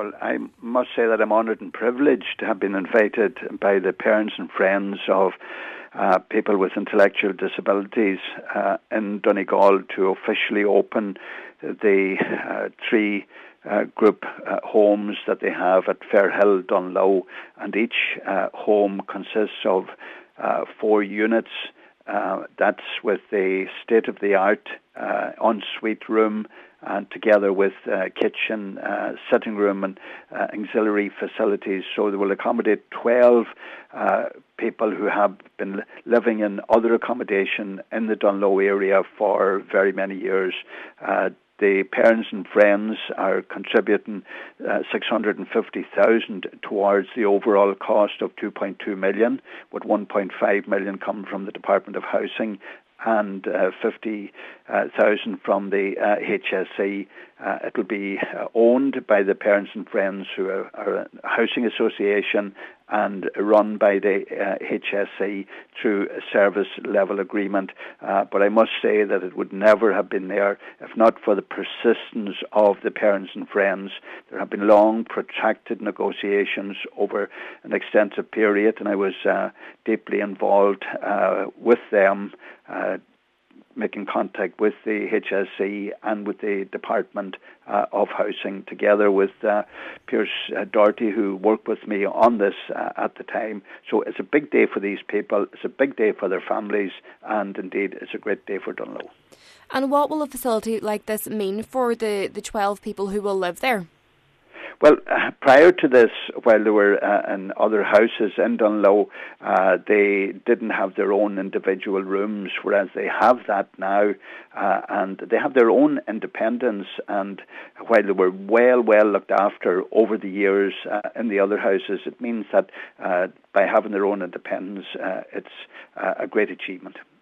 Well, I must say that I'm honoured and privileged to have been invited by the parents and friends of people with intellectual disabilities in Donegal to officially open the three group homes that they have at Fairhill, Dunlow, and each home consists of 4 units. That's with the state-of-the-art ensuite room, and together with kitchen, sitting room, and auxiliary facilities. So they will accommodate 12 people who have been living in other accommodation in the Dunlow area for very many years. The parents and friends are contributing 650,000 towards the overall cost of 2.2 million, with 1.5 million coming from the Department of Housing and 50,000 from the HSE. It will be owned by the parents and friends who are a housing association and run by the HSE through a service level agreement. But I must say that it would never have been there if not for the persistence of the parents and friends. There have been long, protracted negotiations over an extensive period, and I was deeply involved with them, making contact with the HSE and with the Department of Housing, together with Pierce Doherty, who worked with me on this at the time. So it's a big day for these people, it's a big day for their families, and indeed it's a great day for Dunlow. And what will a facility like this mean for the 12 people who will live there? Well, prior to this, while they were in other houses in Dunlow, they didn't have their own individual rooms, whereas they have that now, and they have their own independence. And while they were well looked after over the years in the other houses, it means that by having their own independence, it's a great achievement.